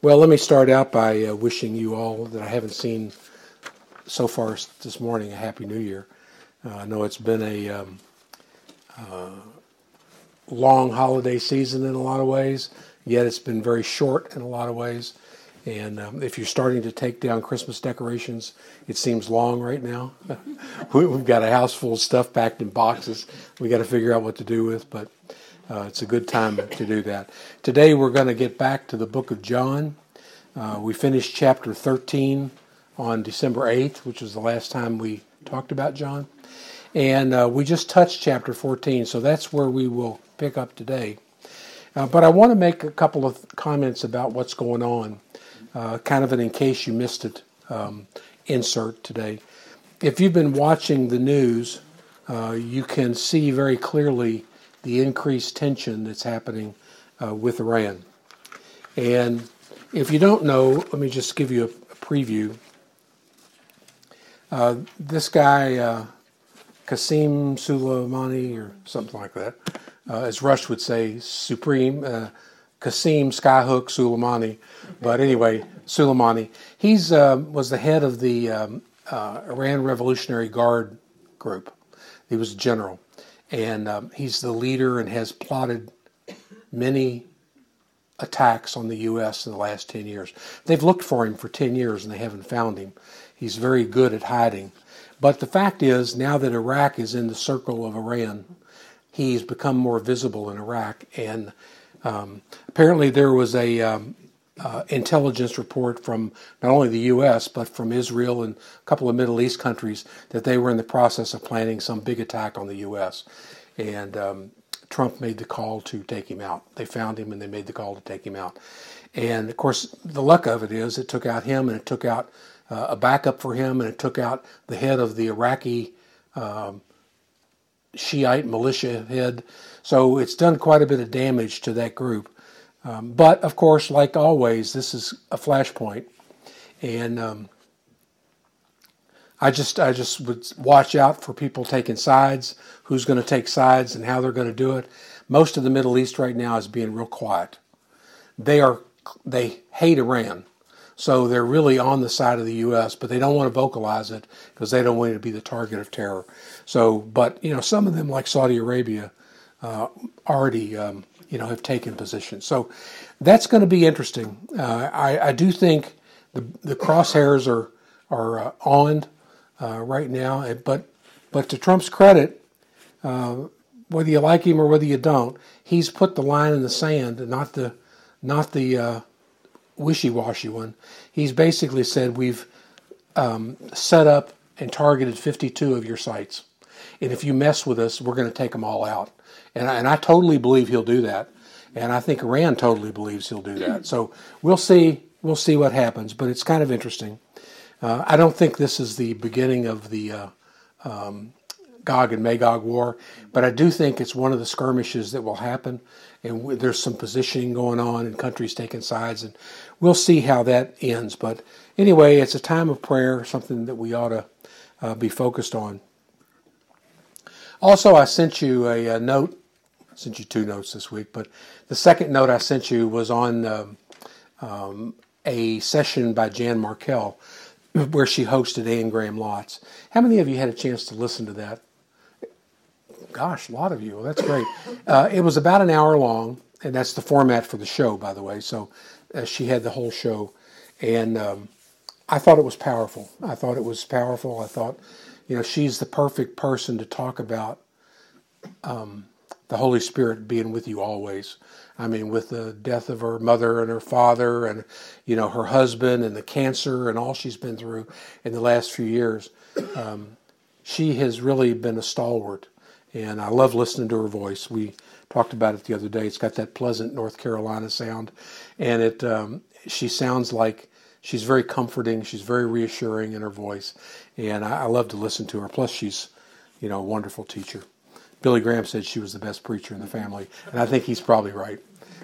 Well, let me start out by wishing you all that I haven't seen so far this morning a Happy New Year. I know it's been a long holiday season in a lot of ways, yet it's been very short in a lot of ways. And if you're starting to take down Christmas decorations, it seems long right now. We've got a house full of stuff packed in boxes we got to figure out what to do with, but it's a good time to do that. Today we're going to get back to the book of John. We finished chapter 13 on December 8th, which was the last time we talked about John. And we just touched chapter 14, so that's where we will pick up today. But I want to make a couple of comments about what's going on, kind of an in case you missed it insert today. If you've been watching the news, you can see very clearly the increased tension that's happening with Iran. And if you don't know, let me just give you a preview. This guy, Qasem Soleimani, or something like that, as Rush would say, Supreme Qasem Skyhook Soleimani. But anyway, Soleimani. He's was the head of the Iran Revolutionary Guard group. He was a general. And he's the leader and has plotted many attacks on the U.S. in the last 10 years. They've looked for him for 10 years and they haven't found him. He's very good at hiding. But the fact is, now that Iraq is in the circle of Iran, he's become more visible in Iraq. And apparently there was a intelligence report from not only the U.S., but from Israel and a couple of Middle East countries that they were in the process of planning some big attack on the U.S. And Trump made the call to take him out. They found him and they made the call to take him out. And, of course, the luck of it is it took out him and it took out a backup for him and it took out the head of the Iraqi Shiite militia head. So it's done quite a bit of damage to that group. But, of course, like always, this is a flashpoint. And I just would watch out for people taking sides, who's going to take sides and how they're going to do it. Most of the Middle East right now is being real quiet. They hate Iran, so they're really on the side of the U.S., but they don't want to vocalize it because they don't want it to be the target of terror. So, but, some of them, like Saudi Arabia, already have taken positions. So that's going to be interesting. I do think the crosshairs are on right now, but to Trump's credit, whether you like him or whether you don't, he's put the line in the sand, not the wishy-washy one. He's basically said we've set up and targeted 52 of your sites, and if you mess with us, we're going to take them all out. And I totally believe he'll do that. And I think Iran totally believes he'll do that. So we'll see what happens, but it's kind of interesting. I don't think this is the beginning of the Gog and Magog war, but I do think it's one of the skirmishes that will happen. And there's some positioning going on and countries taking sides, and we'll see how that ends. But anyway, it's a time of prayer, something that we ought to be focused on. Also, I sent you a note. I sent you 2 notes this week, but the second note I sent you was on a session by Jan Markell where she hosted Anne Graham Lotz. How many of you had a chance to listen to that? Gosh, a lot of you. Well, that's great. It was about an hour long, and that's the format for the show, by the way. So she had the whole show, and I thought it was powerful. I thought, she's the perfect person to talk about the Holy Spirit being with you always. I mean, with the death of her mother and her father and, her husband and the cancer and all she's been through in the last few years, she has really been a stalwart. And I love listening to her voice. We talked about it the other day. It's got that pleasant North Carolina sound. And she sounds like she's very comforting. She's very reassuring in her voice. And I love to listen to her. Plus, she's, a wonderful teacher. Billy Graham said she was the best preacher in the family. And I think he's probably right.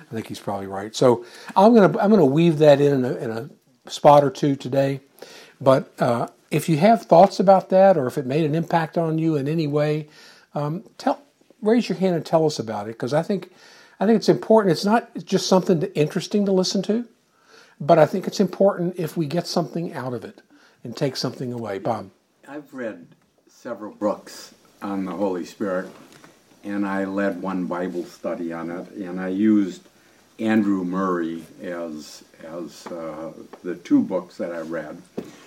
So I'm gonna weave that in a spot or two today. But if you have thoughts about that, or if it made an impact on you in any way, raise your hand and tell us about it, because I think it's important. It's not just something interesting to listen to. but I think it's important if we get something out of it and take something away. Bob? I've read several books on the Holy Spirit, and I led one Bible study on it, and I used Andrew Murray as the two books that I read.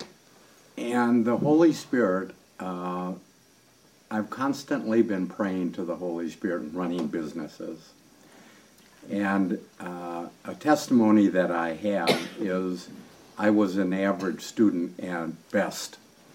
And the Holy Spirit, I've constantly been praying to the Holy Spirit and running businesses. And a testimony that I have is I was an average student at best.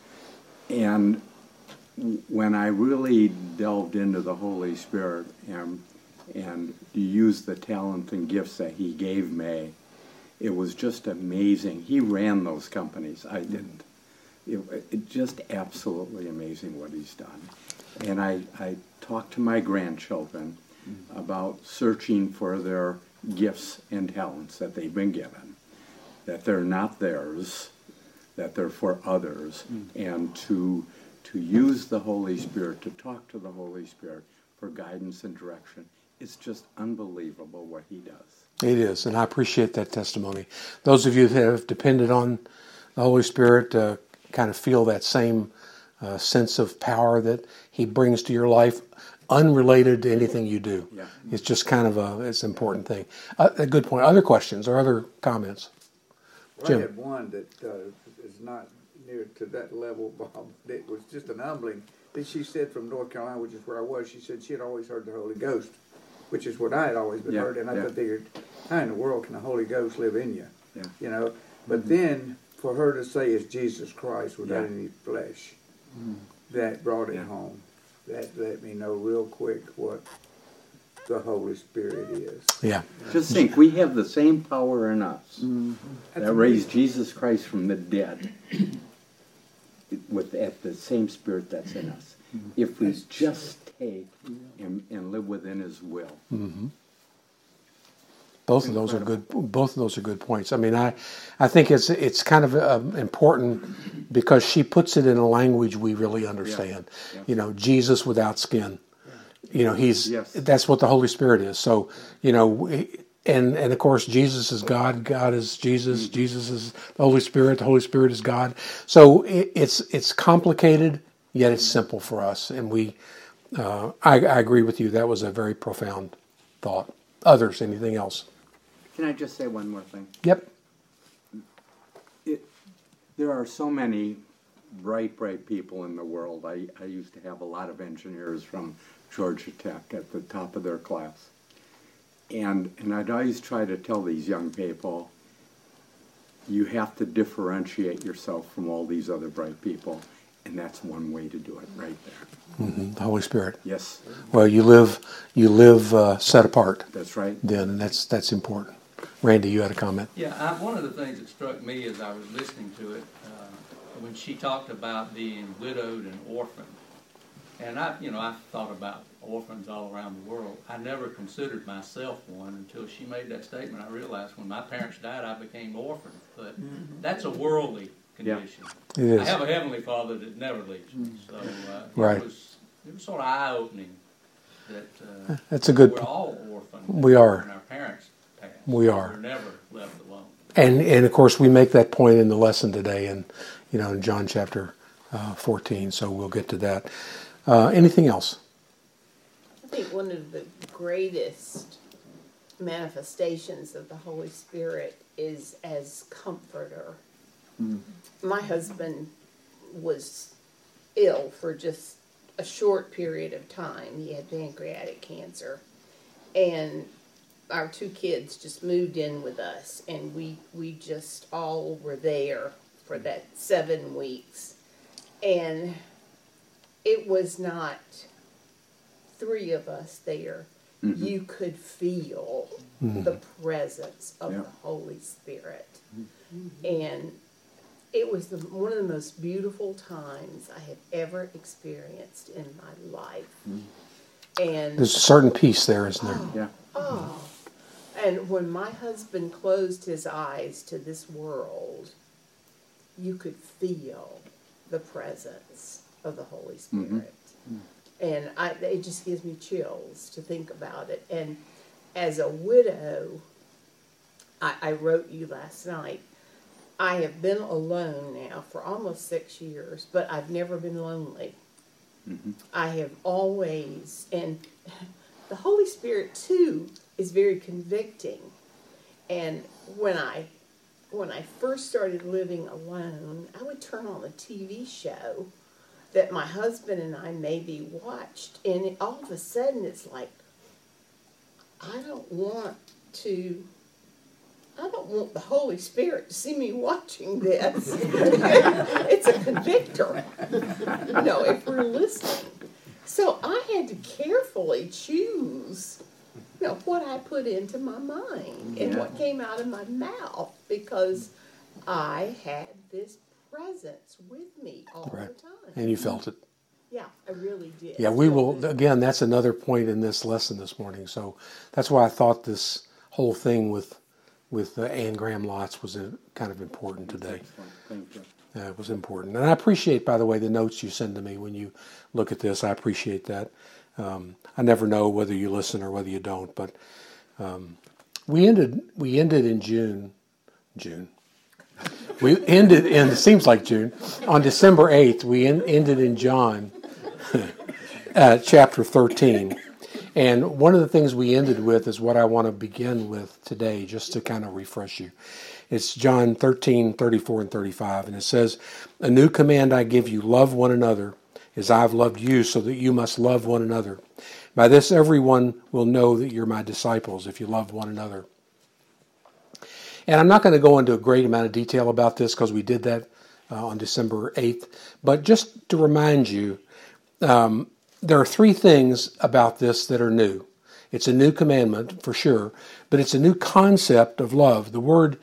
And when I really delved into the Holy Spirit and used the talent and gifts that he gave me, it was just amazing. He ran those companies. I didn't. It just absolutely amazing what he's done. And I talked to my grandchildren about searching for their gifts and talents that they've been given, that they're not theirs, that they're for others, and to use the Holy Spirit, to talk to the Holy Spirit for guidance and direction. It's just unbelievable what he does. It is, and I appreciate that testimony. Those of you that have depended on the Holy Spirit kind of feel that same sense of power that he brings to your life, unrelated to anything you do. Yeah. It's just kind of it's an important thing. A good point. Other questions or other comments? Well, Jim? I had one that is not near to that level, Bob. It was just an humbling that she said from North Carolina, which is where I was. She said she had always heard the Holy Ghost, which is what I had always been heard. And I figured, how in the world can the Holy Ghost live in you? Yeah. You know, but then for her to say it's Jesus Christ without any flesh, that brought it home. That let me know real quick what the Holy Spirit is. Yeah. Just think, we have the same power in us that raised Jesus Christ from the dead at the same Spirit that's in us. If we just take and live within his will. Mm-hmm. Both of those are good. Both of those are good points. I mean, I think it's kind of important because she puts it in a language we really understand. Yeah. You know, Jesus without skin. You know, that's what the Holy Spirit is. So, you know, and of course, Jesus is God. God is Jesus. Jesus is the Holy Spirit. The Holy Spirit is God. So it's complicated, yet it's simple for us. And I agree with you. That was a very profound thought. Others, anything else? Can I just say one more thing? Yep. There are so many bright people in the world. I used to have a lot of engineers from Georgia Tech at the top of their class. And I'd always try to tell these young people, you have to differentiate yourself from all these other bright people. And that's one way to do it, right there. Mm-hmm. The Holy Spirit. Yes. Well, you live set apart. That's right. Then, and that's important. Randy, you had a comment. Yeah, one of the things that struck me as I was listening to it, when she talked about being widowed and orphaned, and I've thought about orphans all around the world. I never considered myself one until she made that statement. I realized when my parents died, I became orphaned. But that's a worldly condition. It is. I have a heavenly Father that never leaves me. So Right. it was sort of eye-opening that That's a good. we're all orphans. We are. When our parents passed. We are. We're never left alone. And of course, we make that point in the lesson today, in John chapter 14. So we'll get to that. Anything else? I think one of the greatest manifestations of the Holy Spirit is as comforter. My husband was ill for just a short period of time. He had pancreatic cancer. And our two kids just moved in with us. And we just all were there for that 7 weeks. And it was not 3 of us there. Mm-hmm. You could feel the presence of Yeah. the Holy Spirit. And it was one of the most beautiful times I have ever experienced in my life. And There's a certain peace there, isn't there? Yeah. oh, and when my husband closed his eyes to this world, you could feel the presence of the Holy Spirit. And it just gives me chills to think about it. And as a widow, I wrote you last night. I have been alone now for almost 6 years, but I've never been lonely. Mm-hmm. I have always, and the Holy Spirit too is very convicting. And when I first started living alone, I would turn on a TV show that my husband and I maybe watched, and all of a sudden it's like, I don't want the Holy Spirit to see me watching this. It's a convictor, if we're listening. So I had to carefully choose, what I put into my mind and what came out of my mouth, because I had this presence with me all the time. And you felt it. Yeah, I really did. Yeah, we will, again, that's another point in this lesson this morning. So that's why I thought this whole thing with Anne Graham Lotz was kind of important today. Thank you. It was important. And I appreciate, by the way, the notes you send to me when you look at this. I appreciate that. I never know whether you listen or whether you don't, but we ended in June. We ended in, it seems like June, on December 8th, we ended in John chapter 13. And one of the things we ended with is what I want to begin with today, just to kind of refresh you. It's John 13, 34 and 35, and it says, "A new command I give you, love one another, as I've loved you, so that you must love one another. By this everyone will know that you're my disciples, if you love one another." And I'm not going to go into a great amount of detail about this because we did that on December 8th. But just to remind you, there are three things about this that are new. It's a new commandment, for sure, but it's a new concept of love. The word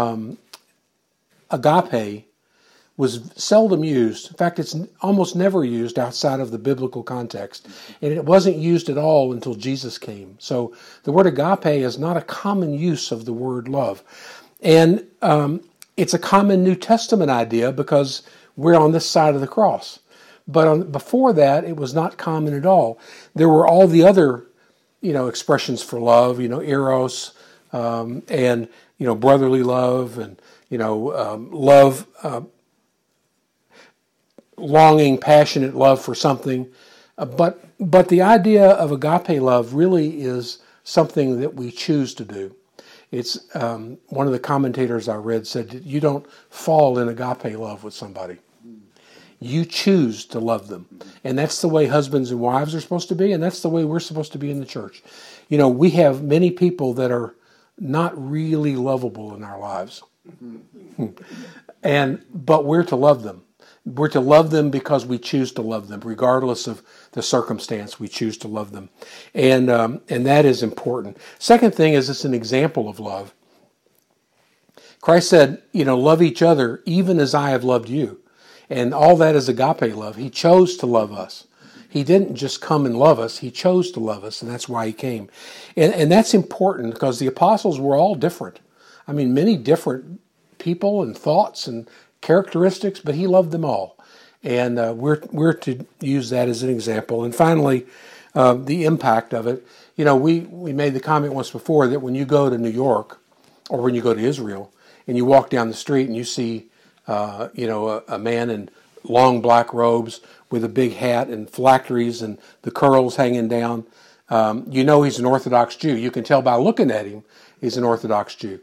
agape was seldom used. In fact, it's almost never used outside of the biblical context. And it wasn't used at all until Jesus came. So the word agape is not a common use of the word love. And it's a common New Testament idea because we're on this side of the cross. But before that, it was not common at all. There were all the other, expressions for love, eros, and, brotherly love, and, love, longing, passionate love for something. But the idea of agape love really is something that we choose to do. It's one of the commentators I read said that you don't fall in agape love with somebody. You choose to love them. And that's the way husbands and wives are supposed to be, and that's the way we're supposed to be in the church. We have many people that are not really lovable in our lives. But we're to love them. We're to love them because we choose to love them. Regardless of the circumstance, we choose to love them. And that is important. Second thing is it's an example of love. Christ said, love each other even as I have loved you. And all that is agape love. He chose to love us. He didn't just come and love us. He chose to love us, and that's why he came. And that's important because the apostles were all different. I mean, many different people and thoughts and characteristics, but he loved them all. And we're to use that as an example. And finally, the impact of it. We made the comment once before that when you go to New York or when you go to Israel and you walk down the street and you see a man in long black robes with a big hat and phylacteries and the curls hanging down, he's an Orthodox Jew. You can tell by looking at him he's an Orthodox Jew.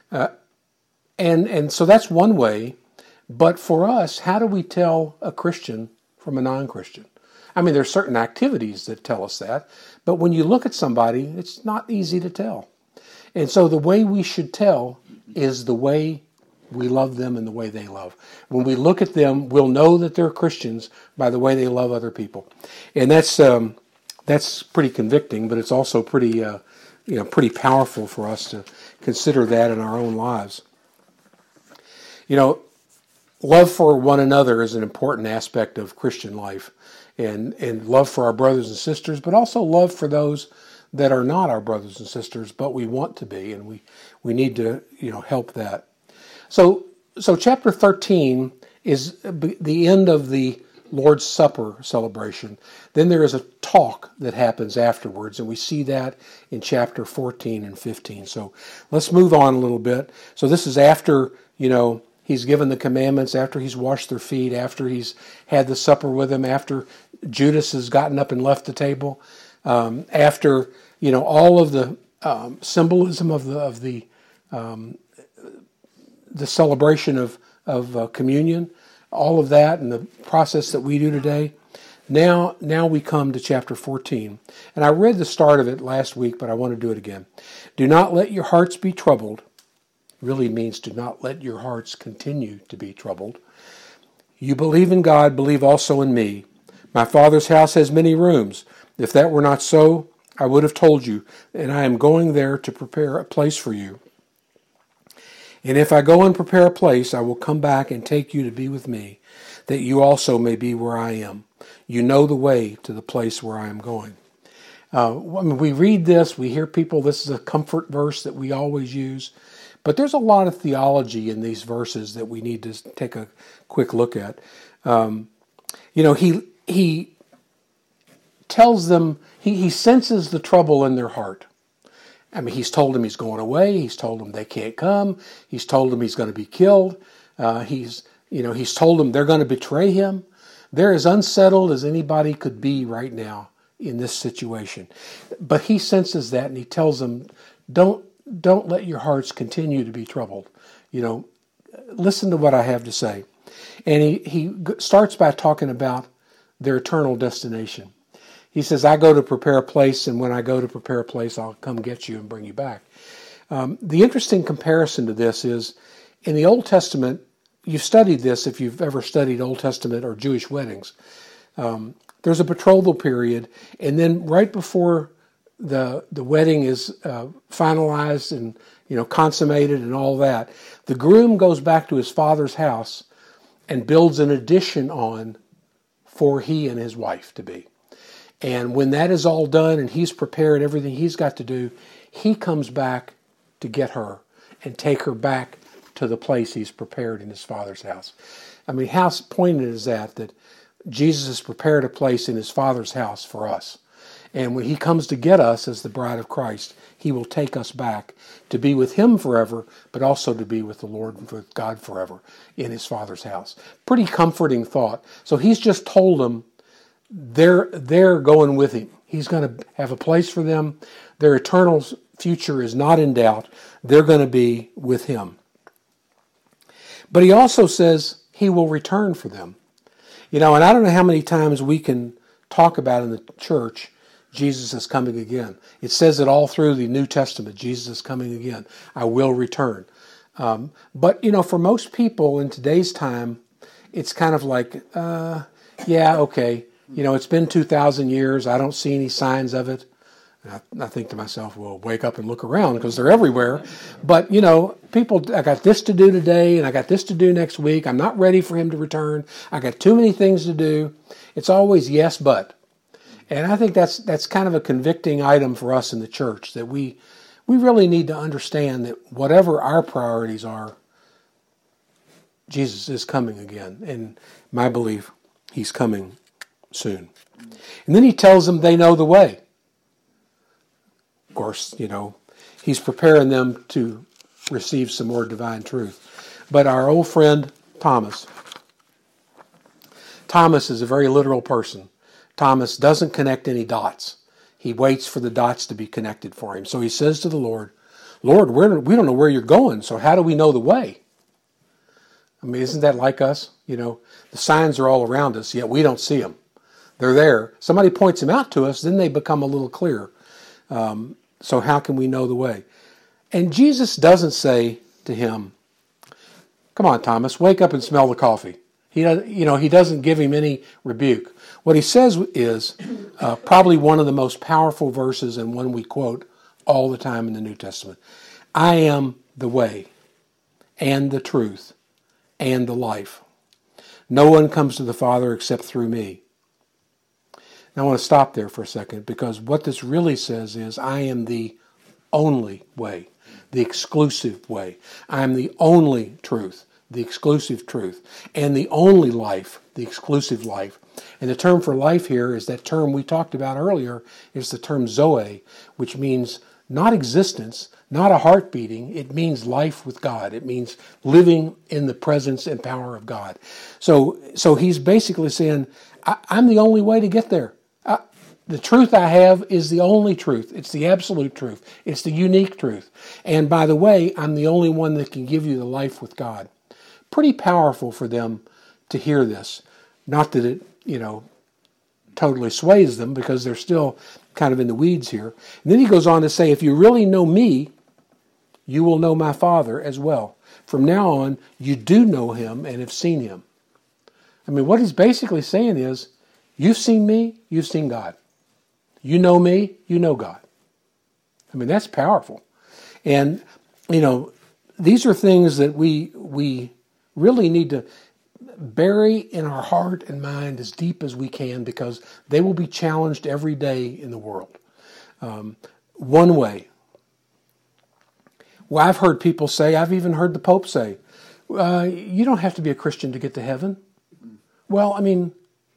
And so that's one way. But for us, how do we tell a Christian from a non-Christian? I mean, there's certain activities that tell us that. But when you look at somebody, it's not easy to tell. And so the way we should tell is the way we love them and the way they love. When we look at them, we'll know that they're Christians by the way they love other people. And that's pretty convicting, but it's also pretty powerful for us to consider that in our own lives. Love for one another is an important aspect of Christian life, and love for our brothers and sisters, but also love for those that are not our brothers and sisters, but we want to be, and we need to help that. So chapter 13 is the end of the Lord's Supper celebration. Then there is a talk that happens afterwards, and we see that in chapter 14 and 15. So let's move on a little bit. So this is after, he's given the commandments, after he's washed their feet, after he's had the supper with them, after Judas has gotten up and left the table, after, all of the symbolism of the celebration of communion, all of that and the process that we do today. Now we come to chapter 14. And I read the start of it last week, but I want to do it again. Do not let your hearts be troubled. Really means do not let your hearts continue to be troubled. You believe in God, believe also in me. My Father's house has many rooms. If that were not so, I would have told you, and I am going there to prepare a place for you. And if I go and prepare a place, I will come back and take you to be with me, that you also may be where I am. You know the way to the place where I am going. When we read this, we hear people, this is a comfort verse that we always use. But there's a lot of theology in these verses that we need to take a quick look at. He tells them, he senses the trouble in their heart. I mean, he's told them he's going away. He's told them they can't come. He's told them he's going to be killed. He's told them they're going to betray him. They're as unsettled as anybody could be right now in this situation. But he senses that, and he tells them, don't let your hearts continue to be troubled. Listen to what I have to say. And he starts by talking about their eternal destination. He says, I go to prepare a place, and when I go to prepare a place, I'll come get you and bring you back. The interesting comparison to this is, in the Old Testament, you've studied this if you've ever studied Old Testament or Jewish weddings. There's a betrothal period, and then right before the wedding is finalized and consummated and all that, the groom goes back to his father's house and builds an addition on for he and his wife to be. And when that is all done and he's prepared everything he's got to do, he comes back to get her and take her back to the place he's prepared in his Father's house. I mean, how poignant is that Jesus has prepared a place in his Father's house for us. And when he comes to get us as the bride of Christ, he will take us back to be with him forever, but also to be with the Lord, with God forever in his Father's house. Pretty comforting thought. So he's just told them, they're going with him. He's going to have a place for them. Their eternal future is not in doubt. They're going to be with him. But he also says he will return for them. And I don't know how many times we can talk about in the church, Jesus is coming again. It says it all through the New Testament, Jesus is coming again. I will return. But for most people in today's time, it's kind of like, yeah, okay. It's been 2,000 years. I don't see any signs of it. And I think to myself, well, wake up and look around because they're everywhere. But, people, I got this to do today and I got this to do next week. I'm not ready for him to return. I got too many things to do. It's always yes, but. And I think that's kind of a convicting item for us in the church, that we really need to understand that whatever our priorities are, Jesus is coming again. And my belief, he's coming soon. And then he tells them they know the way. Of course, he's preparing them to receive some more divine truth. But our old friend Thomas is a very literal person. Thomas doesn't connect any dots. He waits for the dots to be connected for him. So he says to the Lord, Lord, we don't know where you're going, so how do we know the way? I mean, isn't that like us? The signs are all around us, yet we don't see them. They're there. Somebody points them out to us, then they become a little clearer. So how can we know the way? And Jesus doesn't say to him, come on, Thomas, wake up and smell the coffee. He doesn't give him any rebuke. What he says is probably one of the most powerful verses and one we quote all the time in the New Testament. I am the way and the truth and the life. No one comes to the Father except through me. Now I want to stop there for a second, because what this really says is I am the only way, the exclusive way. I am the only truth, the exclusive truth, and the only life, the exclusive life. And the term for life here is that term we talked about earlier, is the term Zoe, which means not existence, not a heart beating. It means life with God. It means living in the presence and power of God. So he's basically saying, I'm the only way to get there. The truth I have is the only truth. It's the absolute truth. It's the unique truth. And by the way, I'm the only one that can give you the life with God. Pretty powerful for them to hear this. Not that it, totally sways them, because they're still kind of in the weeds here. And then he goes on to say, if you really know me, you will know my Father as well. From now on, you do know him and have seen him. I mean, what he's basically saying is, you've seen me, you've seen God. You know me, you know God. I mean, that's powerful. And, these are things that we really need to bury in our heart and mind as deep as we can, because they will be challenged every day in the world. One way. Well, I've heard people say, I've even heard the Pope say, you don't have to be a Christian to get to heaven. Well, I mean,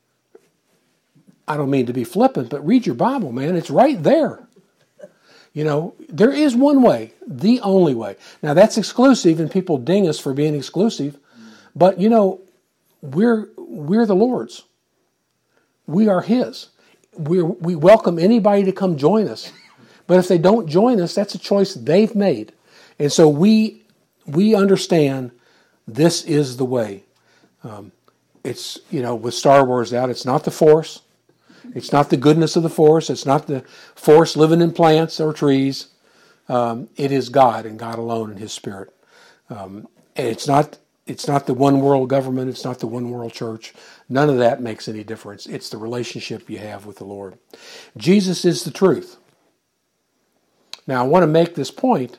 I don't mean to be flippant, but read your Bible, man. It's right there. There is one way, the only way. Now, that's exclusive, and people ding us for being exclusive. But, we're the Lord's. We are His. We welcome anybody to come join us. But if they don't join us, that's a choice they've made. And so we understand this is the way. It's, with Star Wars out, it's not the Force. It's not the goodness of the Force. It's not the Force living in plants or trees. It is God, and God alone, and His Spirit. And it's not the one world government. It's not the one world church. None of that makes any difference. It's the relationship you have with the Lord. Jesus is the truth. Now, I want to make this point.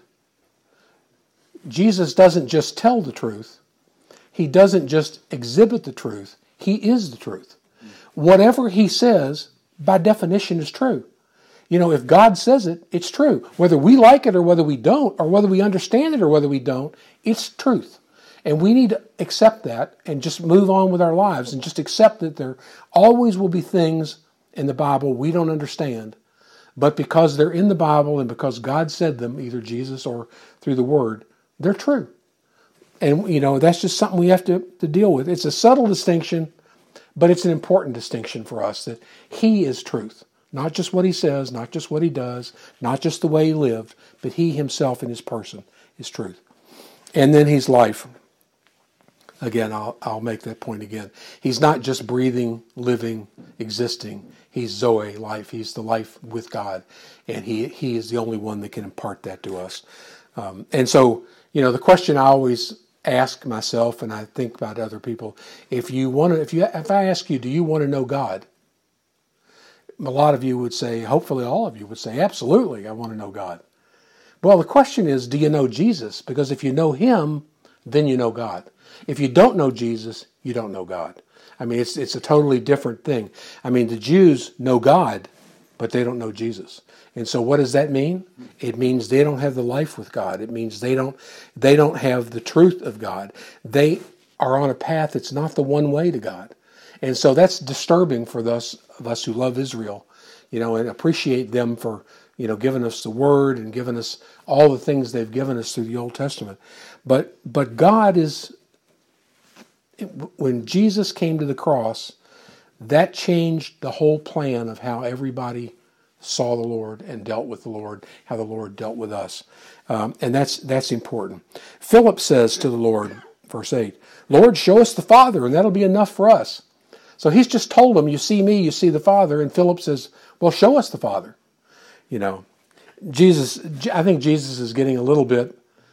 Jesus doesn't just tell the truth. He doesn't just exhibit the truth. He is the truth. Whatever He says, by definition, is true. If God says it, it's true. Whether we like it or whether we don't, or whether we understand it or whether we don't, it's truth. And we need to accept that and just move on with our lives and just accept that there always will be things in the Bible we don't understand. But because they're in the Bible and because God said them, either Jesus or through the Word, they're true. And, that's just something we have to deal with. It's a subtle distinction, but it's an important distinction for us, that He is truth. Not just what He says, not just what He does, not just the way He lived, but He Himself in His person is truth. And then He's life. Again, I'll make that point again. He's not just breathing, living, existing. He's Zoe, life. He's the life with God. And He is the only one that can impart that to us. And so, the question I always ask myself, and I think about other people, if I ask you, do you want to know God? A lot of you would say, hopefully all of you would say, absolutely, I want to know God. Well, the question is, do you know Jesus? Because if you know Him, then you know God. If you don't know Jesus, you don't know God. I mean, it's a totally different thing. I mean, the Jews know God, but they don't know Jesus. And so what does that mean? It means they don't have the life with God. It means they don't have the truth of God. They are on a path that's not the one way to God. And so that's disturbing for those of us who love Israel, and appreciate them for, giving us the Word and giving us all the things they've given us through the Old Testament. But God is, when Jesus came to the cross, that changed the whole plan of how everybody saw the Lord and dealt with the Lord, how the Lord dealt with us. And that's important. Philip says to the Lord, verse 8, Lord, show us the Father, and that'll be enough for us. So he's just told him, you see me, you see the Father. And Philip says, well, show us the Father. I think Jesus is getting a little bit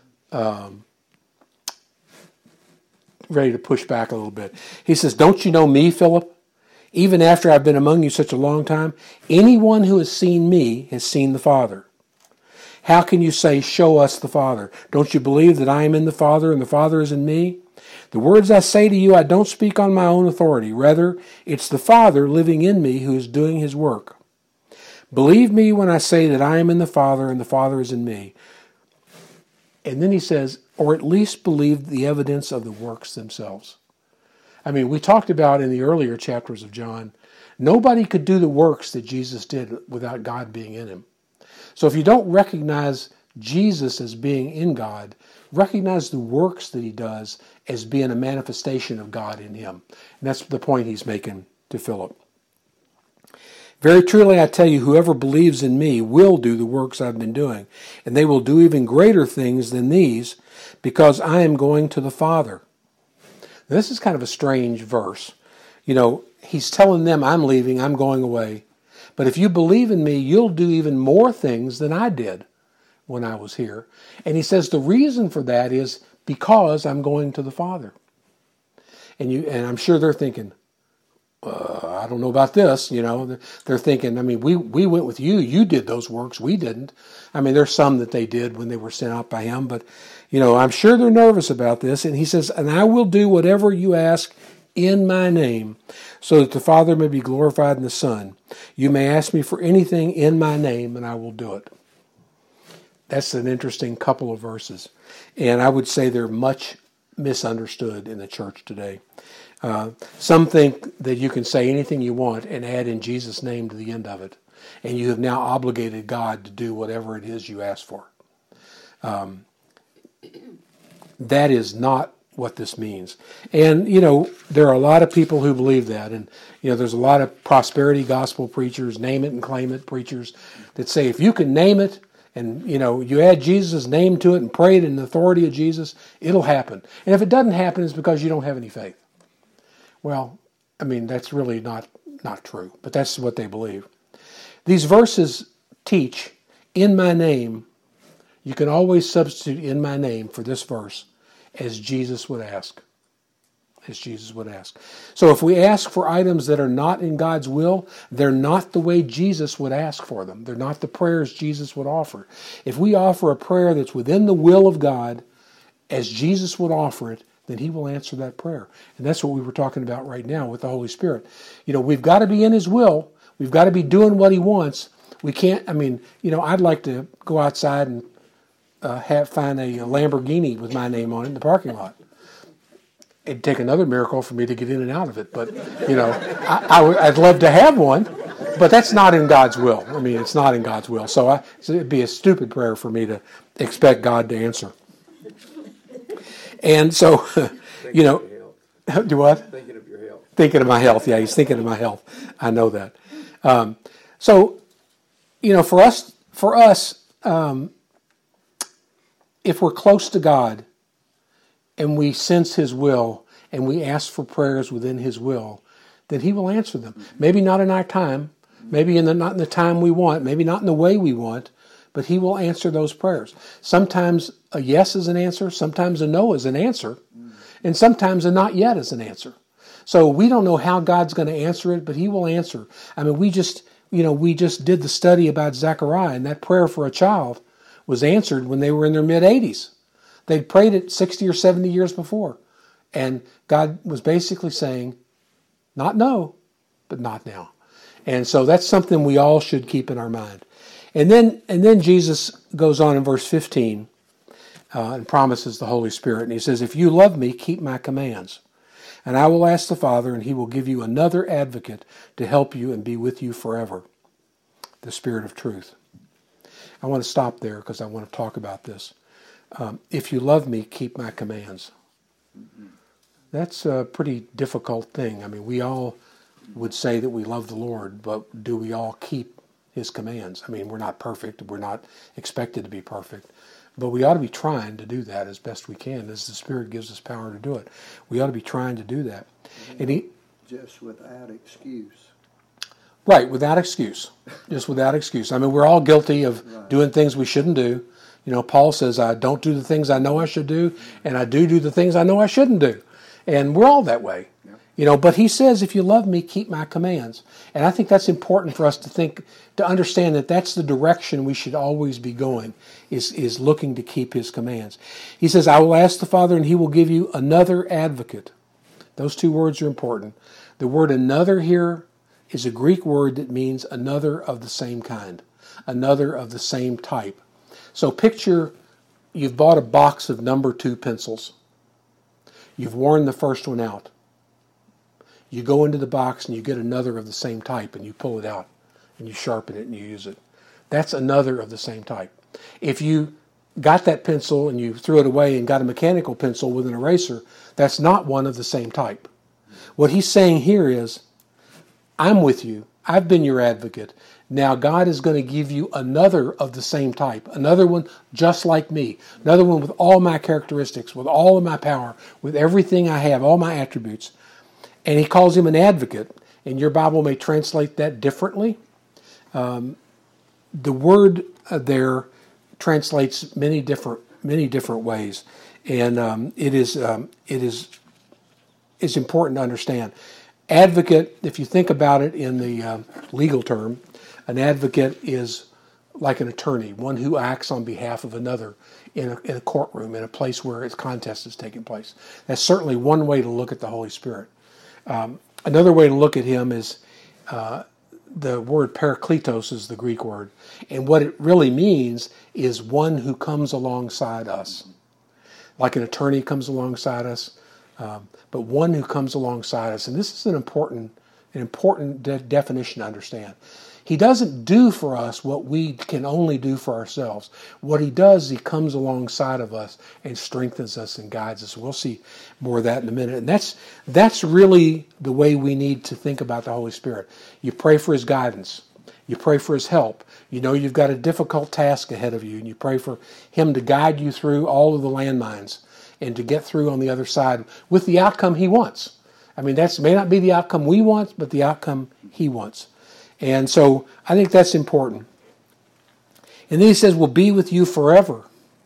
ready to push back a little bit. He says, don't you know me, Philip? Even after I've been among you such a long time, anyone who has seen me has seen the Father. How can you say, show us the Father? Don't you believe that I am in the Father and the Father is in me? The words I say to you, I don't speak on my own authority. Rather, it's the Father living in me who is doing His work. Believe me when I say that I am in the Father and the Father is in me. And then he says, or at least believed the evidence of the works themselves. I mean, we talked about in the earlier chapters of John, nobody could do the works that Jesus did without God being in him. So if you don't recognize Jesus as being in God, recognize the works that he does as being a manifestation of God in him. And that's the point he's making to Philip. Very truly I tell you, whoever believes in me will do the works I've been doing, and they will do even greater things than these, because I am going to the Father. Now, this is kind of a strange verse. You know, he's telling them, I'm leaving, I'm going away. But if you believe in me, you'll do even more things than I did when I was here. And he says the reason for that is because I'm going to the Father. And I'm sure they're thinking, I don't know about this, you know. They're thinking, I mean, we went with you. You did those works. We didn't. I mean, there's some that they did when they were sent out by him. But, you know, I'm sure they're nervous about this. And he says, and I will do whatever you ask in my name, so that the Father may be glorified in the Son. You may ask me for anything in my name, and I will do it. That's an interesting couple of verses. And I would say they're much misunderstood in the church today. Some think that you can say anything you want and add in Jesus' name to the end of it, and you have now obligated God to do whatever it is you ask for. That is not what this means. And, you know, there are a lot of people who believe that. And, you know, there's a lot of prosperity gospel preachers, name it and claim it preachers, that say if you can name it and, you know, you add Jesus' name to it and pray it in the authority of Jesus, it'll happen. And if it doesn't happen, it's because you don't have any faith. Well, I mean, that's really not true, but that's what they believe. These verses teach, in my name, you can always substitute in my name for this verse as Jesus would ask. As Jesus would ask. So if we ask for items that are not in God's will, they're not the way Jesus would ask for them. They're not the prayers Jesus would offer. If we offer a prayer that's within the will of God, as Jesus would offer it, then he will answer that prayer. And that's what we were talking about right now with the Holy Spirit. You know, we've got to be in his will. We've got to be doing what he wants. We can't, I mean, you know, I'd like to go outside and find a Lamborghini with my name on it in the parking lot. It'd take another miracle for me to get in and out of it. But, you know, I'd love to have one, but that's not in God's will. I mean, it's not in God's will. So it'd be a stupid prayer for me to expect God to answer. And so, you know, do what? Thinking of your health. Thinking of my health. Yeah, he's thinking of my health. I know that. So, you know, for us, if we're close to God and we sense his will and we ask for prayers within his will, then he will answer them. Maybe not in our time, maybe not in the time we want, maybe not in the way we want, but he will answer those prayers. Sometimes a yes is an answer, sometimes a no is an answer, and sometimes a not yet is an answer. So we don't know how God's going to answer it, but he will answer. I mean, we just did the study about Zechariah, and that prayer for a child was answered when they were in their mid-80s. They'd prayed it 60 or 70 years before. And God was basically saying, not no, but not now. And so that's something we all should keep in our mind. And then Jesus goes on in verse 15 and promises the Holy Spirit. And he says, if you love me, keep my commands. And I will ask the Father, and he will give you another advocate to help you and be with you forever, the Spirit of truth. I want to stop there because I want to talk about this. If you love me, keep my commands. That's a pretty difficult thing. I mean, we all would say that we love the Lord, but do we all keep his commands? I mean, we're not perfect. We're not expected to be perfect. But we ought to be trying to do that as best we can, as the Spirit gives us power to do it. We ought to be trying to do that. And just without excuse. Right, without excuse. Just without excuse. I mean, we're all guilty of doing things we shouldn't do. You know, Paul says, I don't do the things I know I should do, and I do the things I know I shouldn't do. And we're all that way. Yeah. You know, but he says, if you love me, keep my commands. And I think that's important for us to understand that that's the direction we should always be going, is looking to keep his commands. He says, I will ask the Father, and he will give you another advocate. Those two words are important. The word another here is a Greek word that means another of the same kind, another of the same type. So picture, you've bought a box of number 2 pencils. You've worn the first one out. You go into the box and you get another of the same type and you pull it out and you sharpen it and you use it. That's another of the same type. If you got that pencil and you threw it away and got a mechanical pencil with an eraser, that's not one of the same type. What he's saying here is, I'm with you. I've been your advocate. Now God is going to give you another of the same type, another one just like me, another one with all my characteristics, with all of my power, with everything I have, all my attributes. And he calls him an advocate, and your Bible may translate that differently. The word there translates many different ways, and it's important to understand. Advocate, if you think about it in the legal term, an advocate is like an attorney, one who acts on behalf of another in a courtroom, in a place where its contest is taking place. That's certainly one way to look at the Holy Spirit. Another way to look at him is the word parakletos is the Greek word, and what it really means is one who comes alongside us. Like an attorney comes alongside us, but one who comes alongside us. And this is an important definition to understand. He doesn't do for us what we can only do for ourselves. What he does is he comes alongside of us and strengthens us and guides us. We'll see more of that in a minute. And that's really the way we need to think about the Holy Spirit. You pray for his guidance. You pray for his help. You know you've got a difficult task ahead of you, and you pray for him to guide you through all of the landmines and to get through on the other side with the outcome he wants. I mean, that may not be the outcome we want, but the outcome he wants. And so I think that's important. And then he says, we'll be with you forever.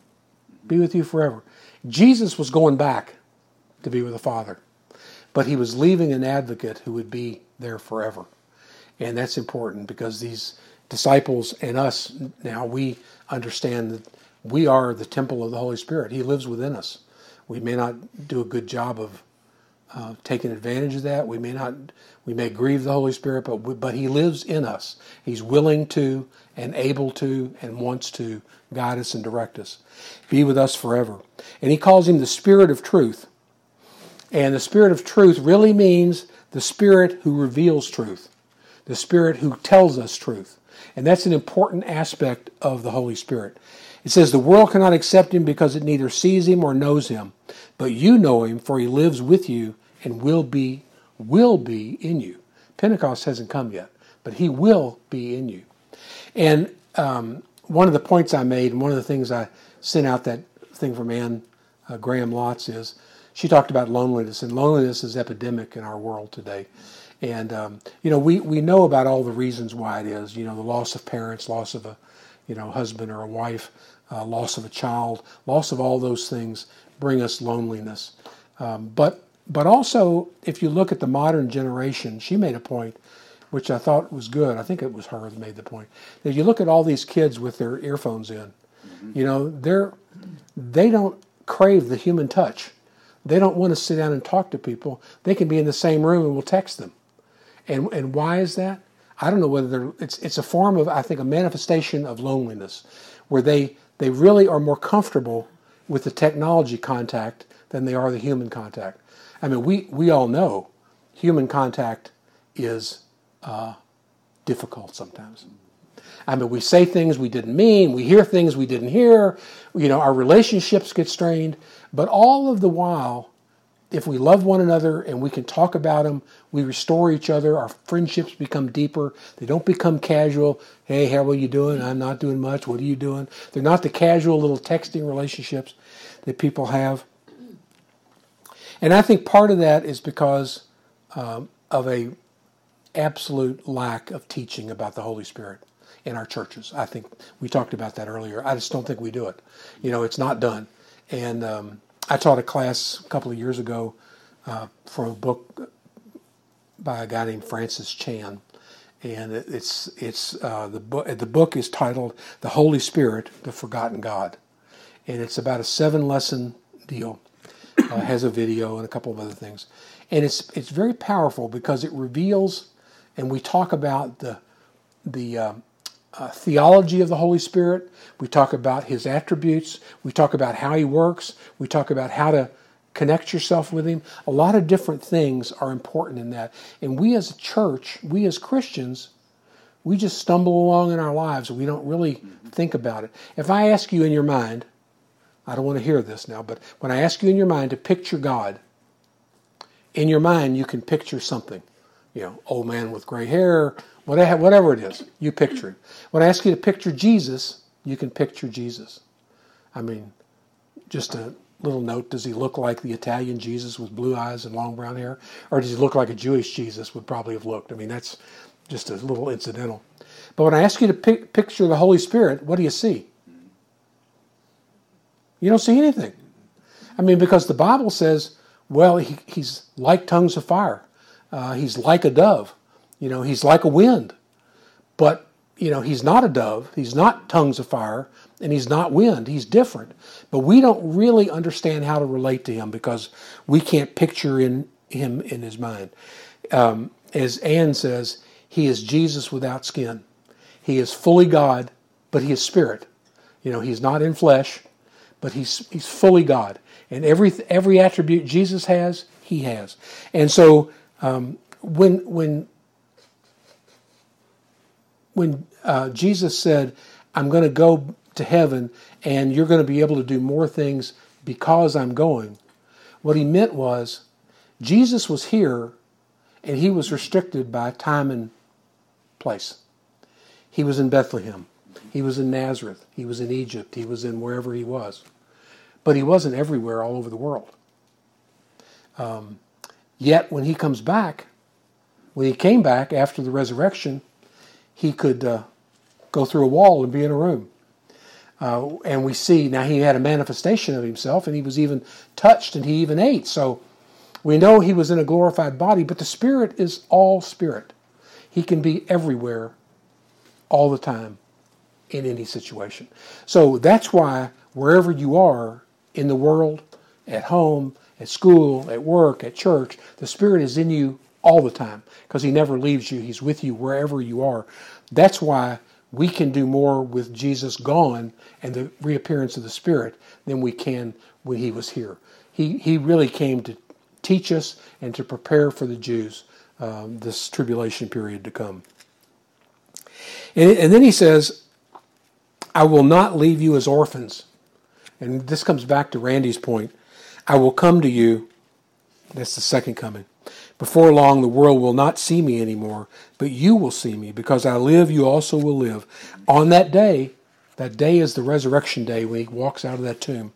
Be with you forever. Jesus was going back to be with the Father, but he was leaving an advocate who would be there forever. And that's important because these disciples and us, now we understand that we are the temple of the Holy Spirit. He lives within us. We may not do a good job of taking advantage of that. We may grieve the Holy Spirit, but he lives in us. He's willing to and able to and wants to guide us and direct us. Be with us forever. And he calls him the Spirit of Truth. And the Spirit of Truth really means the Spirit who reveals truth. The Spirit who tells us truth. And that's an important aspect of the Holy Spirit. It says, the world cannot accept him because it neither sees him or knows him. But you know him, for he lives with you and will be in you. Pentecost hasn't come yet, but he will be in you. And one of the points I made, and one of the things I sent out that thing from Anne Graham Lotz is, she talked about loneliness, and loneliness is epidemic in our world today. And, we know about all the reasons why it is, the loss of parents, loss of a, husband or a wife, loss of a child, loss of all those things bring us loneliness. But also, if you look at the modern generation, she made a point, which I thought was good. I think it was her that made the point. If you look at all these kids with their earphones in, they don't crave the human touch. They don't want to sit down and talk to people. They can be in the same room and we'll text them. And why is that? I don't know whether it's a form of, I think, a manifestation of loneliness, where they really are more comfortable with the technology contact than they are the human contact. I mean, we all know human contact is difficult sometimes. I mean, we say things we didn't mean, we hear things we didn't hear, our relationships get strained, but all of the while, if we love one another and we can talk about them, we restore each other, our friendships become deeper, they don't become casual, hey, how are you doing? I'm not doing much, what are you doing? They're not the casual little texting relationships that people have. And I think part of that is because of a absolute lack of teaching about the Holy Spirit in our churches. I think we talked about that earlier. I just don't think we do it. It's not done. And I taught a class a couple of years ago from a book by a guy named Francis Chan, and the book is titled "The Holy Spirit, the Forgotten God," and it's about a 7-lesson deal. Has a video and a couple of other things, and it's very powerful because it reveals, and we talk about the theology of the Holy Spirit. We talk about His attributes. We talk about how He works. We talk about how to connect yourself with Him. A lot of different things are important in that. And we as a church, we as Christians, we just stumble along in our lives and we don't really think about it. If I ask you in your mind, I don't want to hear this now, but when I ask you in your mind to picture God, in your mind you can picture something. You know, old man with gray hair, whatever it is, you picture him. When I ask you to picture Jesus, you can picture Jesus. I mean, just a little note, does he look like the Italian Jesus with blue eyes and long brown hair? Or does he look like a Jewish Jesus would probably have looked? I mean, that's just a little incidental. But when I ask you to picture the Holy Spirit, what do you see? You don't see anything. I mean, because the Bible says, well, he's like tongues of fire. He's like a dove. You know, he's like a wind. But, you know, he's not a dove. He's not tongues of fire. And he's not wind. He's different. But we don't really understand how to relate to him because we can't picture him in his mind. As Anne says, he is Jesus without skin. He is fully God, but he is spirit. You know, he's not in flesh, but he's fully God. And every attribute Jesus has, he has. And so when Jesus said, I'm going to go to heaven and you're going to be able to do more things because I'm going, what he meant was Jesus was here and he was restricted by time and place. He was in Bethlehem. He was in Nazareth. He was in Egypt. He was in wherever he was. But he wasn't everywhere all over the world. Yet when he comes back, when he came back after the resurrection, he could go through a wall and be in a room. And we see, now he had a manifestation of himself, and he was even touched, and he even ate. So we know he was in a glorified body, but the Spirit is all Spirit. He can be everywhere, all the time, in any situation. So that's why wherever you are in the world, at home, at school, at work, at church, the Spirit is in you all the time because he never leaves you. He's with you wherever you are. That's why we can do more with Jesus gone and the reappearance of the Spirit than we can when he was here. He really came to teach us and to prepare for the Jews this tribulation period to come. And then he says, I will not leave you as orphans. And this comes back to Randy's point. I will come to you. That's the second coming. Before long, the world will not see me anymore, but you will see me. Because I live, you also will live. On that day is the resurrection day when he walks out of that tomb,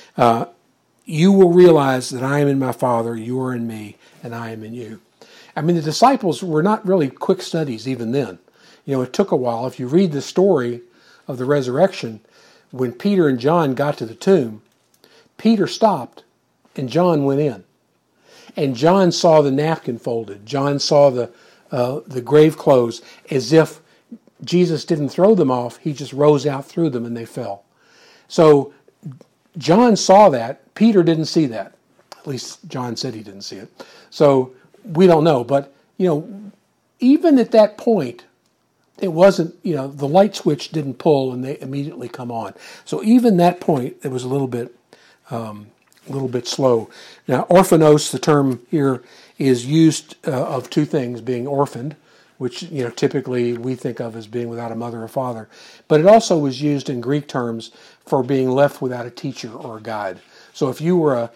you will realize that I am in my Father, you are in me, and I am in you. I mean, the disciples were not really quick studies even then. You know, it took a while. If you read the story of the resurrection, when Peter and John got to the tomb, Peter stopped and John went in. And John saw the napkin folded. John saw the grave clothes as if Jesus didn't throw them off. He just rose out through them and they fell. So John saw that. Peter didn't see that. At least John said he didn't see it. So we don't know. But, you know, even at that point, it wasn't, you know, the light switch didn't pull and they immediately come on. So even that point, it was a little bit slow. Now, orphanos, the term here, is used of two things: being orphaned, which, you know, typically we think of as being without a mother or father, but it also was used in Greek terms for being left without a teacher or a guide. So if you were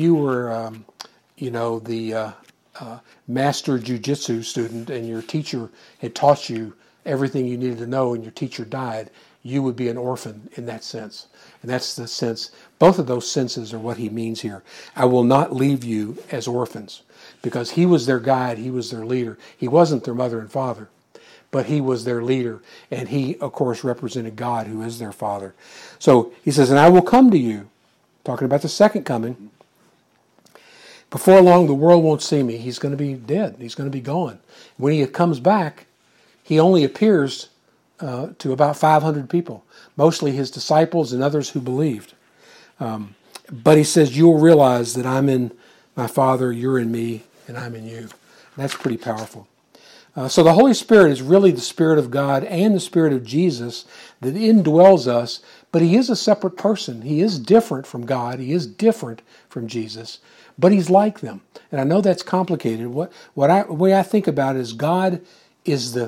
the master jujitsu student and your teacher had taught you everything you needed to know and your teacher died, you would be an orphan in that sense. And that's the sense. Both of those senses are what he means here. I will not leave you as orphans, because he was their guide, he was their leader. He wasn't their mother and father, but he was their leader. And he, of course, represented God, who is their Father. So he says, and I will come to you, talking about the second coming. Before long, the world won't see me. He's going to be dead. He's going to be gone. When he comes back, he only appears to about 500 people, mostly his disciples and others who believed. But he says, you'll realize that I'm in my Father, you're in me, and I'm in you. And that's pretty powerful. So the Holy Spirit is really the Spirit of God and the Spirit of Jesus that indwells us, but He is a separate person. He is different from God. He is different from Jesus, but He's like them. And I know that's complicated. The way I think about it is God is the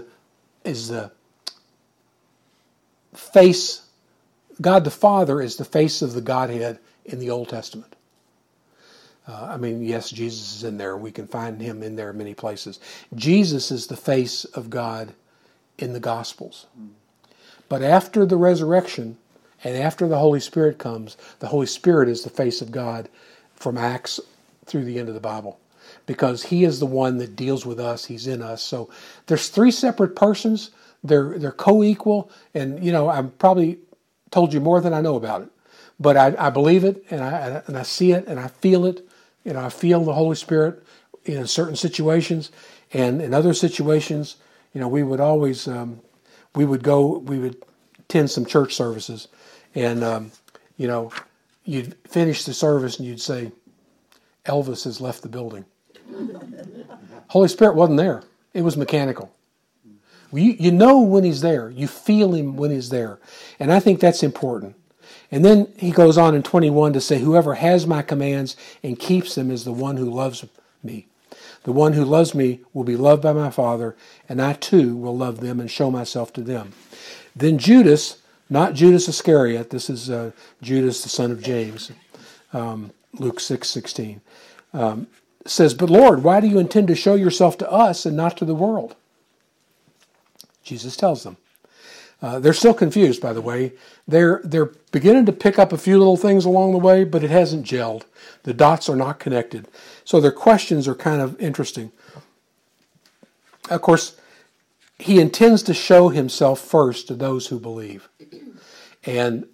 face. God the Father is the face of the Godhead in the Old Testament. Yes, Jesus is in there. We can find Him in there in many places. Jesus is the face of God in the Gospels. But after the resurrection and after the Holy Spirit comes, the Holy Spirit is the face of God from Acts through the end of the Bible. Because He is the one that deals with us. He's in us. So there's three separate persons. They're co-equal. And, I've probably told you more than I know about it. But I believe it, and I see it, and I feel it. I feel the Holy Spirit in certain situations, and in other situations, we would always, we would attend some church services, and, you'd finish the service and you'd say, Elvis has left the building. Holy Spirit wasn't there. It was mechanical. You know when He's there. You feel Him when He's there. And I think that's important. And then he goes on in 21 to say, whoever has my commands and keeps them is the one who loves me. The one who loves me will be loved by my Father, and I too will love them and show myself to them. Then Judas, not Judas Iscariot, this is Judas the son of James, Luke 6:16, says, but Lord, why do you intend to show yourself to us and not to the world? Jesus tells them. They're still confused, by the way. They're beginning to pick up a few little things along the way, but it hasn't gelled. The dots are not connected. So their questions are kind of interesting. Of course, He intends to show Himself first to those who believe. And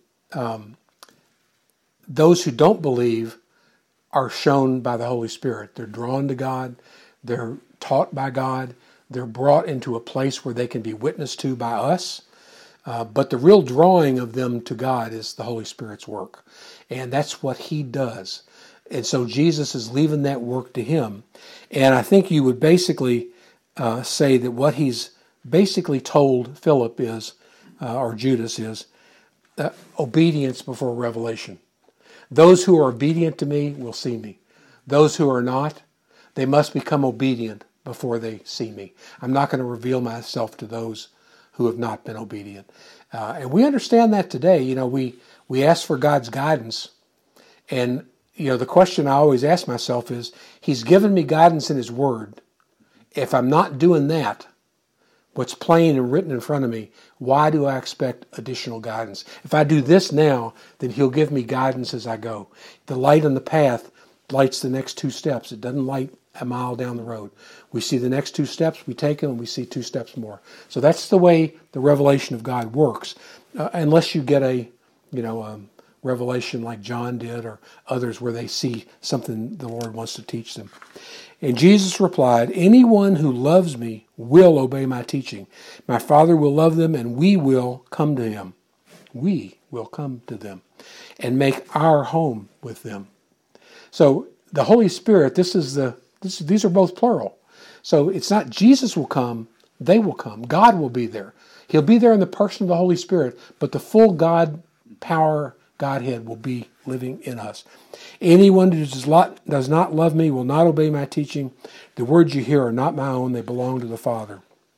those who don't believe are shown by the Holy Spirit. They're drawn to God. They're taught by God. They're brought into a place where they can be witnessed to by us. But the real drawing of them to God is the Holy Spirit's work. And that's what He does. And so Jesus is leaving that work to Him. And I think you would basically say that what He's basically told Philip is, or Judas is, obedience before revelation. Those who are obedient to me will see me. Those who are not, they must become obedient before they see me. I'm not going to reveal myself to those who have not been obedient. And we understand that today. We ask for God's guidance. And, the question I always ask myself is, He's given me guidance in His Word. If I'm not doing that, what's plain and written in front of me, why do I expect additional guidance? If I do this now, then He'll give me guidance as I go. The light on the path lights the next 2 steps. It doesn't light a mile down the road. We see the next 2 steps, we take them, and we see 2 steps more. So that's the way the revelation of God works, unless you get a revelation like John did or others where they see something the Lord wants to teach them. And Jesus replied, anyone who loves me will obey my teaching. My Father will love them, and we will come to Him. We will come to them and make our home with them. So the Holy Spirit, these are both plural. So it's not Jesus will come, they will come. God will be there. He'll be there in the person of the Holy Spirit, but the full God power, Godhead will be living in us. Anyone who does not love me will not obey my teaching. The words you hear are not my own, they belong to the Father.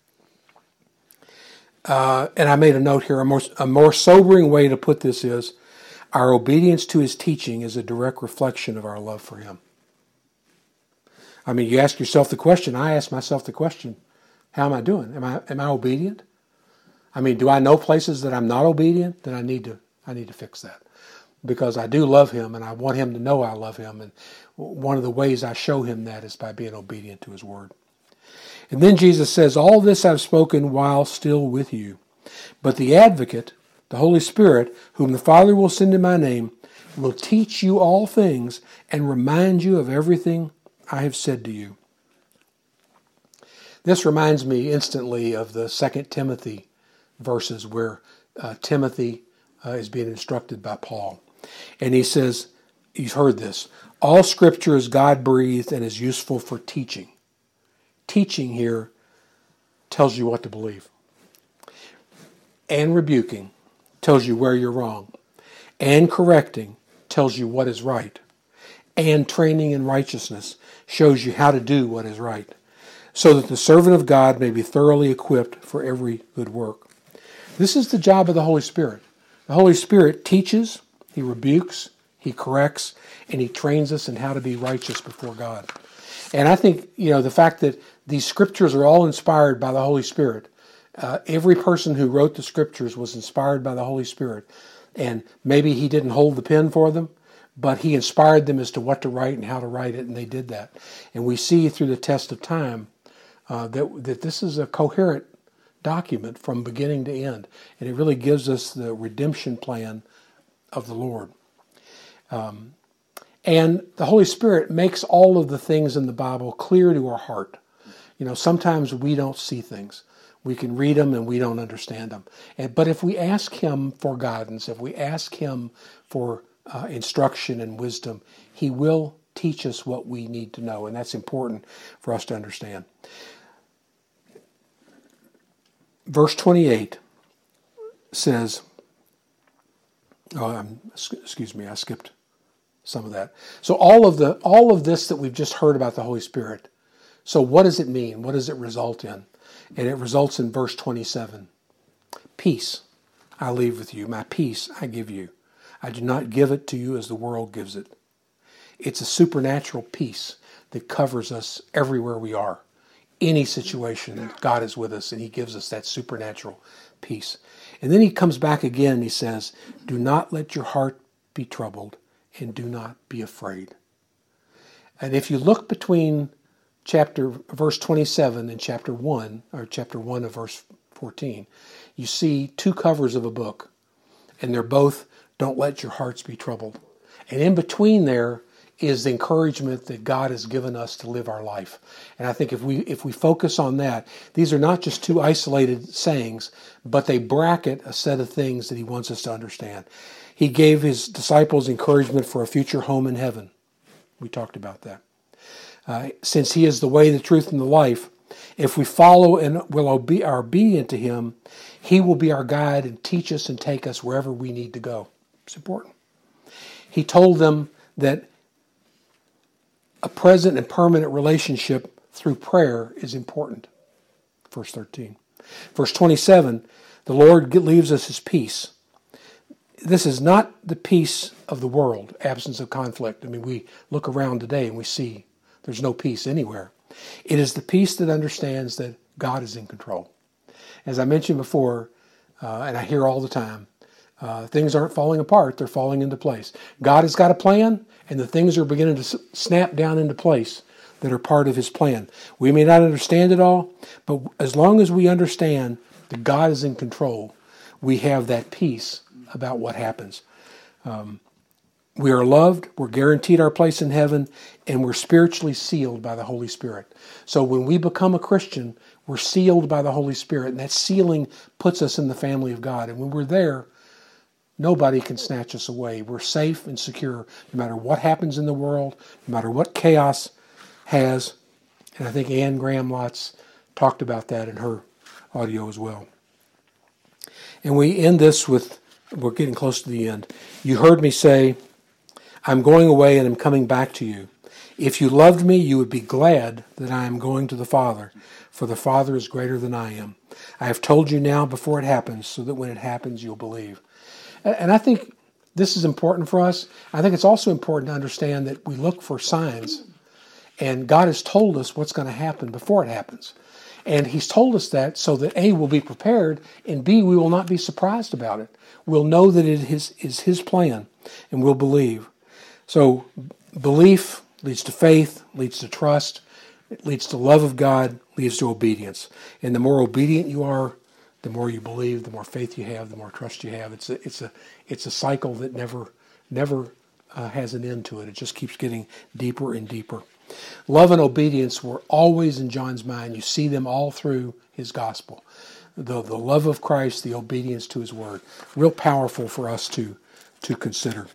And I made a note here, a more sobering way to put this is, our obedience to His teaching is a direct reflection of our love for Him. You ask yourself the question, I ask myself the question, how am I doing? Am I obedient? Do I know places that I'm not obedient? Then I need to fix that. Because I do love Him, and I want Him to know I love Him. And one of the ways I show Him that is by being obedient to His Word. And then Jesus says, all this I've spoken while still with you. But the Advocate, the Holy Spirit, whom the Father will send in my name, will teach you all things and remind you of everything I have said to you. This reminds me instantly of the 2 Timothy verses where Timothy is being instructed by Paul. And he says, you've heard this, all Scripture is God-breathed and is useful for teaching. Teaching here tells you what to believe. And rebuking tells you where you're wrong. And correcting tells you what is right. And training in righteousness shows you how to do what is right, so that the servant of God may be thoroughly equipped for every good work. This is the job of the Holy Spirit. The Holy Spirit teaches, He rebukes, He corrects, and He trains us in how to be righteous before God. And I think, the fact that these scriptures are all inspired by the Holy Spirit, every person who wrote the scriptures was inspired by the Holy Spirit. And maybe He didn't hold the pen for them, but He inspired them as to what to write and how to write it, and they did that. And we see through the test of time that this is a coherent document from beginning to end. And it really gives us the redemption plan of the Lord. And the Holy Spirit makes all of the things in the Bible clear to our heart. Sometimes we don't see things. We can read them and we don't understand them. But if we ask Him for guidance, if we ask Him for instruction and wisdom, He will teach us what we need to know. And that's important for us to understand. Verse 28 says, excuse me, I skipped some of that. So all of this that we've just heard about the Holy Spirit, so what does it mean? What does it result in? And it results in verse 27. Peace I leave with you. My peace I give you. I do not give it to you as the world gives it. It's a supernatural peace that covers us everywhere we are. Any situation, God is with us and He gives us that supernatural peace. And then He comes back again and He says, do not let your heart be troubled and do not be afraid. And if you look between verse 27 and chapter 1 of verse 14, you see two covers of a book, and they're both, don't let your hearts be troubled. And in between there is the encouragement that God has given us to live our life. And I think if we focus on that, these are not just two isolated sayings, but they bracket a set of things that He wants us to understand. He gave His disciples encouragement for a future home in heaven. We talked about that. Since He is the way, the truth, and the life, if we follow and will be obedient to Him, He will be our guide and teach us and take us wherever we need to go. It's important. He told them that a present and permanent relationship through prayer is important. Verse 13. Verse 27, the Lord leaves us His peace. This is not the peace of the world, absence of conflict. I mean, we look around today and we see there's no peace anywhere. It is the peace that understands that God is in control. As I mentioned before, and I hear all the time, things aren't falling apart, they're falling into place. God has got a plan, and the things are beginning to snap down into place that are part of His plan. We may not understand it all, but as long as we understand that God is in control, we have that peace about what happens. We are loved, we're guaranteed our place in heaven, and we're spiritually sealed by the Holy Spirit. So when we become a Christian, we're sealed by the Holy Spirit, and that sealing puts us in the family of God. And when we're there, nobody can snatch us away. We're safe and secure no matter what happens in the world, no matter what chaos has. And I think Anne Graham Lotz talked about that in her audio as well. And we end this with, we're getting close to the end. You heard me say, I'm going away and I'm coming back to you. If you loved me, you would be glad that I am going to the Father, for the Father is greater than I am. I have told you now before it happens, so that when it happens, you'll believe. And I think this is important for us. I think it's also important to understand that we look for signs, and God has told us what's going to happen before it happens. And He's told us that so that A, we'll be prepared, and B, we will not be surprised about it. We'll know that it is His plan, and we'll believe. So belief leads to faith, leads to trust, it leads to love of God, leads to obedience. And the more obedient you are, the more you believe, the more faith you have, the more trust you have. It's a cycle that never has an end to it. It just keeps getting deeper and deeper. Love and obedience were always in John's mind. You see them all through his gospel. The love of Christ, the obedience to His word. Real powerful for us to consider.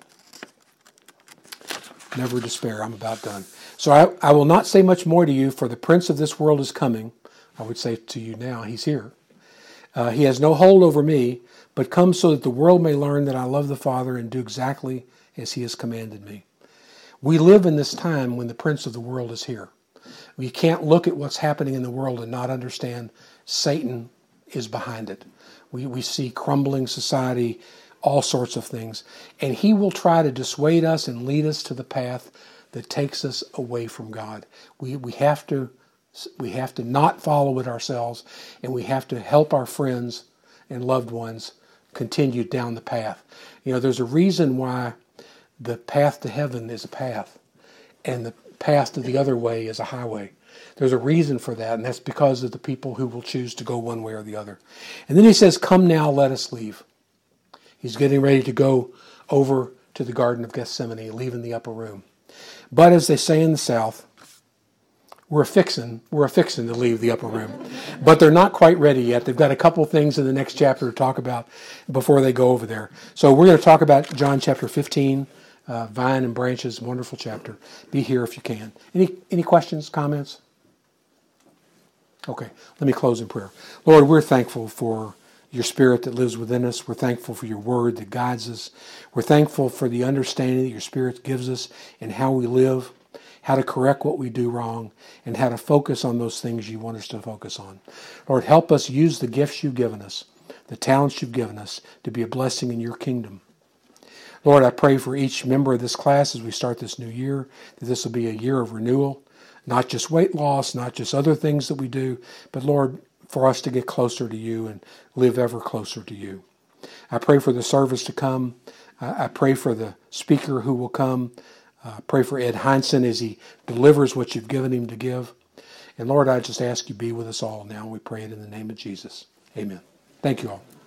Never despair. I'm about done. So I will not say much more to you, for the prince of this world is coming. I would say to you now, he's here. He has no hold over me, but comes so that the world may learn that I love the Father and do exactly as he has commanded me. We live in this time when the prince of the world is here. We can't look at what's happening in the world and not understand Satan is behind it. We see crumbling society, all sorts of things. And he will try to dissuade us and lead us to the path that takes us away from God. We have to not follow it ourselves, and we have to help our friends and loved ones continue down the path. You know, there's a reason why the path to heaven is a path, and the path to the other way is a highway. There's a reason for that, and that's because of the people who will choose to go one way or the other. And then he says, "Come now, let us leave." He's getting ready to go over to the Garden of Gethsemane, leaving the upper room. But as they say in the South, we're a-fixin' to leave the upper room. But they're not quite ready yet. They've got a couple things in the next chapter to talk about before they go over there. So we're going to talk about John chapter 15, Vine and Branches, wonderful chapter. Be here if you can. Any questions, comments? Okay, let me close in prayer. Lord, we're thankful for your Spirit that lives within us. We're thankful for your word that guides us. We're thankful for the understanding that your Spirit gives us in how we live, how to correct what we do wrong, and how to focus on those things you want us to focus on. Lord, help us use the gifts you've given us, the talents you've given us, to be a blessing in your kingdom. Lord, I pray for each member of this class as we start this new year, that this will be a year of renewal, not just weight loss, not just other things that we do, but Lord, for us to get closer to you and live ever closer to you. I pray for the service to come. I pray for the speaker who will come. Pray for Ed Heinzen as he delivers what you've given him to give. And Lord, I just ask you be with us all now. We pray it in the name of Jesus. Amen. Thank you all.